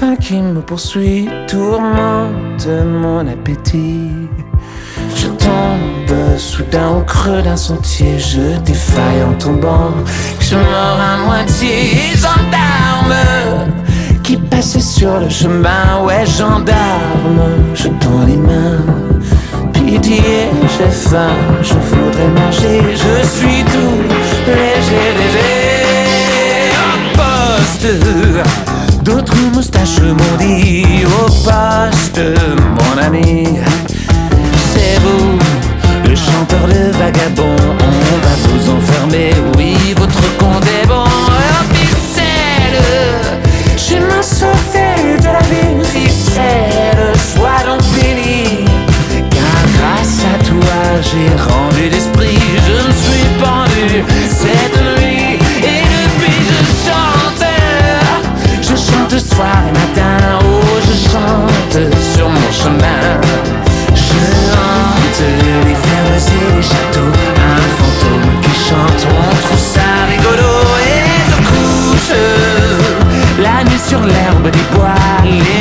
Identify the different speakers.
Speaker 1: faim qui me poursuit tourmente mon appétit. Je tombe soudain au creux d'un sentier, je défaille en tombant, je mords à moitié. Gendarme qui passait sur le chemin, ouais gendarme, je tends les mains. Pitié, j'ai faim, je voudrais manger, je suis tout léger, léger. En poste, d'autres moustaches m'ont dit au poste, mon ami, c'est vous, le chanteur, le vagabond, on va vous enfermer, oui, votre compte est bon. Ficelle, je m'en sauvé de la vie, ficelle, sois donc béni, car grâce à toi j'ai rendu l'esprit, je me suis pendu cette nuit, et depuis je chante soir et matin, oh je chante sur mon chemin. Je hante les fermes et les châteaux, un fantôme qui chante, on trouve ça rigolo. Et je couche la nuit sur l'herbe des bois, les